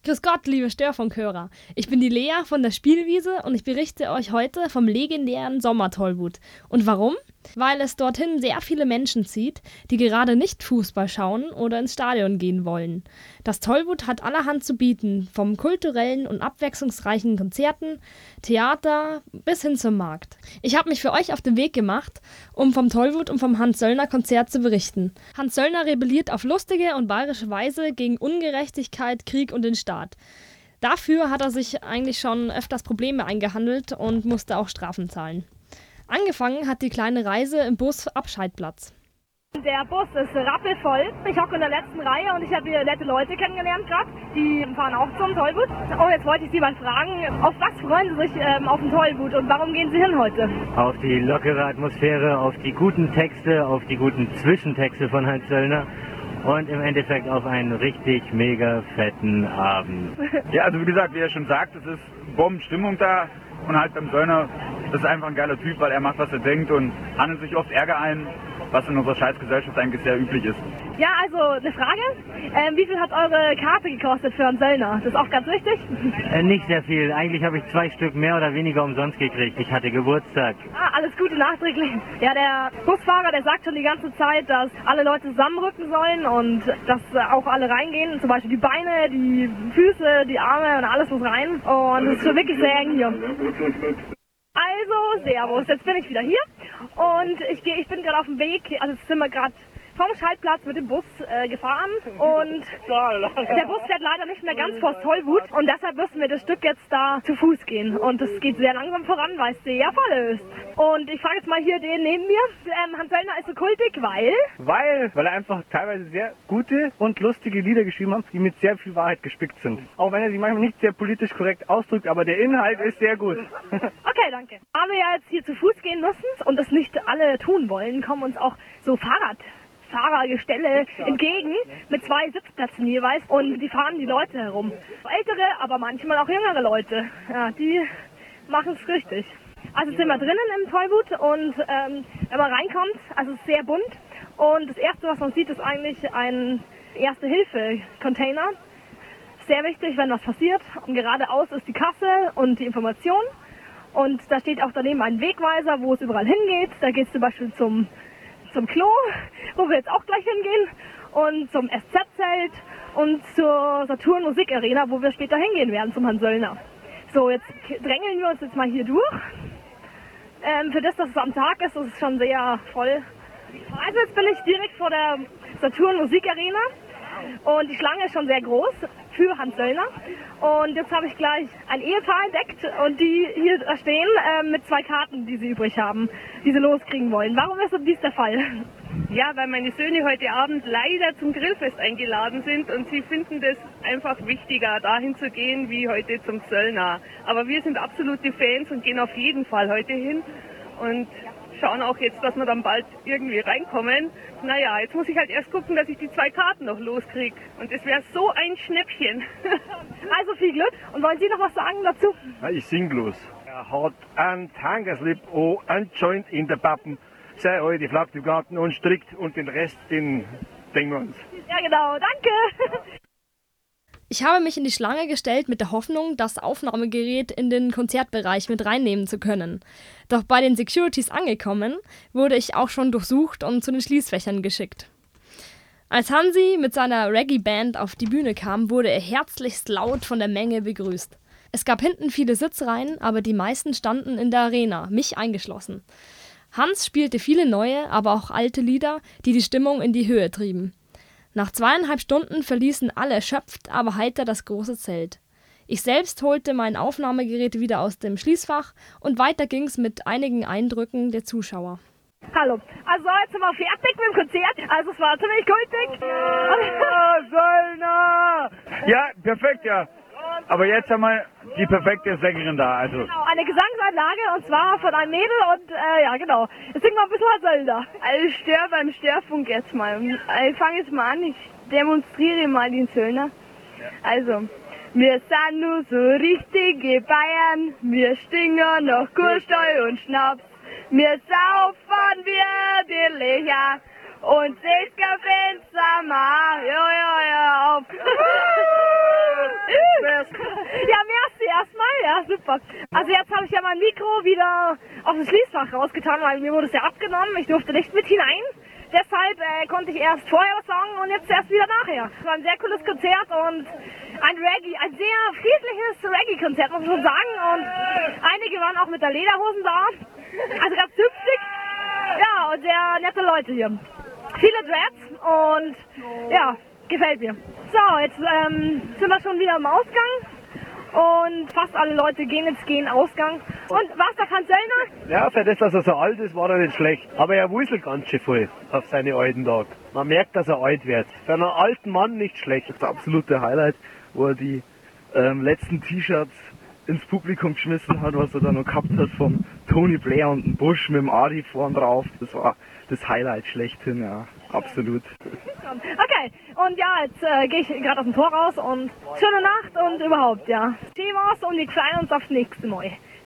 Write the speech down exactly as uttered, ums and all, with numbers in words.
Grüß Gott, liebe Störfunkhörer. Ich bin die Lea von der Spielwiese und ich berichte euch heute vom legendären Sommertollwut. Und warum? Weil es dorthin sehr viele Menschen zieht, die gerade nicht Fußball schauen oder ins Stadion gehen wollen. Das Tollwut hat allerhand zu bieten, vom kulturellen und abwechslungsreichen Konzerten, Theater bis hin zum Markt. Ich habe mich für euch auf den Weg gemacht, um vom Tollwut und vom Hans-Söllner-Konzert zu berichten. Hans Söllner rebelliert auf lustige und bayerische Weise gegen Ungerechtigkeit, Krieg und den Staat. Dafür hat er sich eigentlich schon öfters Probleme eingehandelt und musste auch Strafen zahlen. Angefangen hat die kleine Reise im Bus Abscheidplatz. Der Bus ist rappelvoll. Ich hocke in der letzten Reihe und ich habe hier nette Leute kennengelernt gerade. Die fahren auch zum Tollwut. Oh, jetzt wollte ich Sie mal fragen, auf was freuen Sie sich ähm, auf den Tollwut und warum gehen Sie hin heute? Auf die lockere Atmosphäre, auf die guten Texte, auf die guten Zwischentexte von Hans Söllner. Und im Endeffekt auf einen richtig mega fetten Abend. Ja, also wie gesagt, wie er schon sagt, es ist Bombenstimmung da. Und halt beim Söllner, das ist einfach ein geiler Typ, weil er macht, was er denkt und handelt sich oft Ärger ein, was in unserer Scheißgesellschaft eigentlich sehr üblich ist. Ja, also eine Frage. Ähm, wie viel hat eure Karte gekostet für einen Söllner? Das ist auch ganz wichtig. Äh, nicht sehr viel. Eigentlich habe ich zwei Stück mehr oder weniger umsonst gekriegt. Ich hatte Geburtstag. Ah, alles Gute nachträglich. Ja, der Busfahrer, der sagt schon die ganze Zeit, dass alle Leute zusammenrücken sollen und dass auch alle reingehen. Zum Beispiel die Beine, die Füße, die Arme und alles muss rein. Und es ist schon wirklich sehr eng hier. Also, Servus, jetzt bin ich wieder hier und ich, geh, ich bin gerade auf dem Weg, also jetzt sind wir gerade vom Schaltplatz mit dem Bus äh, gefahren und der Bus fährt leider nicht mehr ganz vors Tollwut und deshalb müssen wir das Stück jetzt da zu Fuß gehen und es geht sehr langsam voran, weil es sehr voll ist. Und ich frage jetzt mal hier den neben mir, ähm, Hans Söllner ist so kultig, weil? Weil, weil er einfach teilweise sehr gute und lustige Lieder geschrieben hat, die mit sehr viel Wahrheit gespickt sind. Auch wenn er sich manchmal nicht sehr politisch korrekt ausdrückt, aber der Inhalt ist sehr gut. Okay, danke. Da wir ja jetzt hier zu Fuß gehen müssen und das nicht alle tun wollen, kommen uns auch so Fahrrad Fahrergestelle entgegen mit zwei Sitzplätzen jeweils und die fahren die Leute herum. Ältere, aber manchmal auch jüngere Leute, ja, die machen es richtig. Also sind wir drinnen im Tollwut und ähm, wenn man reinkommt, also es ist sehr bunt und das erste, was man sieht, ist eigentlich ein Erste-Hilfe-Container. Sehr wichtig, wenn was passiert. Und geradeaus ist die Kasse und die Information und da steht auch daneben ein Wegweiser, wo es überall hingeht. Da geht es zum Beispiel zum zum Klo, wo wir jetzt auch gleich hingehen, und zum S Z-Zelt und zur Saturn-Musikarena, wo wir später hingehen werden, zum Hans Söllner. So, jetzt drängeln wir uns jetzt mal hier durch. Ähm, für das, dass es am Tag ist, ist es schon sehr voll. Also jetzt bin ich direkt vor der Saturn-Musikarena und die Schlange ist schon sehr groß für Hans Söllner. Und jetzt habe ich gleich ein Ehepaar entdeckt und die hier stehen äh, mit zwei Karten, die sie übrig haben, die sie loskriegen wollen. Warum ist dies der Fall? Ja, weil meine Söhne heute Abend leider zum Grillfest eingeladen sind und sie finden das einfach wichtiger, dahin zu gehen, wie heute zum Söllner. Aber wir sind absolute Fans und gehen auf jeden Fall heute hin und schauen auch jetzt, dass wir dann bald irgendwie reinkommen. Naja, jetzt muss ich halt erst gucken, dass ich die zwei Karten noch loskriege. Und das wäre so ein Schnäppchen. Also viel Glück. Und wollen Sie noch was sagen dazu? Ja, ich sing bloß. Er hat einen Tankerslip und einen Joint in der Pappen. Sei alte Flagge im Garten und strickt und den Rest, den denken wir uns. Ja genau, danke. Ich habe mich in die Schlange gestellt mit der Hoffnung, das Aufnahmegerät in den Konzertbereich mit reinnehmen zu können. Doch bei den Securities angekommen, wurde ich auch schon durchsucht und zu den Schließfächern geschickt. Als Hansi mit seiner Reggae-Band auf die Bühne kam, wurde er herzlichst laut von der Menge begrüßt. Es gab hinten viele Sitzreihen, aber die meisten standen in der Arena, mich eingeschlossen. Hans spielte viele neue, aber auch alte Lieder, die die Stimmung in die Höhe trieben. Nach zweieinhalb Stunden verließen alle erschöpft, aber heiter das große Zelt. Ich selbst holte mein Aufnahmegerät wieder aus dem Schließfach und weiter ging's mit einigen Eindrücken der Zuschauer. Hallo, also jetzt sind wir fertig mit dem Konzert, also es war ziemlich kultig. Ja, Söllner! Ja, perfekt, ja. Aber jetzt haben wir die perfekte Sängerin da, also. Genau, eine Gesangseinlage und zwar von einem Mädel und äh, ja genau, jetzt singen wir ein bisschen Hans Söllner. Also ich störe beim Störfunk jetzt mal. Ich fange jetzt mal an, ich demonstriere mal den Söllner. Also, wir sind nur so richtige Bayern, wir stingen noch Kurstall und Schnaps. Wir saufen wir die Licher und sechs Fenster mal, ja, ja, ja, auf. Applaus. Ja, merci erstmal, ja, super. Also jetzt habe ich ja mein Mikro wieder auf das Schließfach rausgetan, weil mir wurde es ja abgenommen. Ich durfte nicht mit hinein. Deshalb äh, konnte ich erst vorher was sagen und jetzt erst wieder nachher. Es war ein sehr cooles Konzert und ein Reggae, ein sehr friedliches Reggae-Konzert, muss man schon sagen. Und einige waren auch mit der Lederhosen da. Also ganz hübschig. Ja, und sehr nette Leute hier. Viele Dreads und ja, gefällt mir. So, jetzt ähm, sind wir schon wieder im Ausgang. Und fast alle Leute gehen jetzt gehen Ausgang. Und was, der Franz Söllner? Ja, für das, dass er so alt ist, war er nicht schlecht. Aber er wuselt ganz schön voll auf seine alten Tage. Man merkt, dass er alt wird. Für einen alten Mann nicht schlecht. Das absolute Highlight, wo er die ähm, letzten T-Shirts ins Publikum geschmissen hat, was er da noch gehabt hat vom Tony Blair und dem Bush mit dem Adi vorn drauf. Das war das Highlight schlechthin, ja, absolut. Okay, und ja, jetzt äh, gehe ich gerade aus dem Tor raus und schöne Nacht und überhaupt, ja. Schön war's und wir freuen uns aufs nächste Mal.